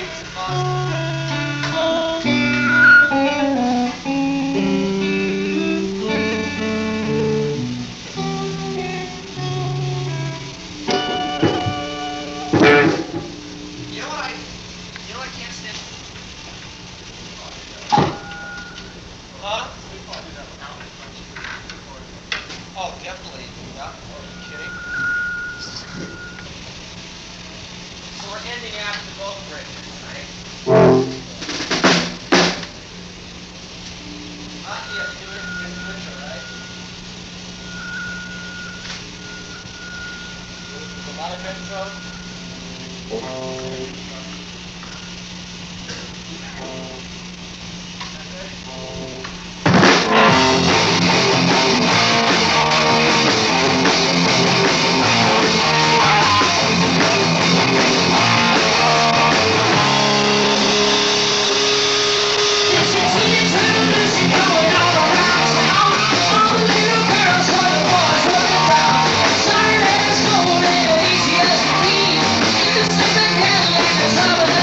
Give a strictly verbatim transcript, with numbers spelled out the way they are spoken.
Oh, definitely. Yeah. Are you kidding? So we're ending after both breakers, right? Ah, yes, do it in the intro, right? A lot of intro. Saturday is cold and easy as you please. You can stick the candle in the top of the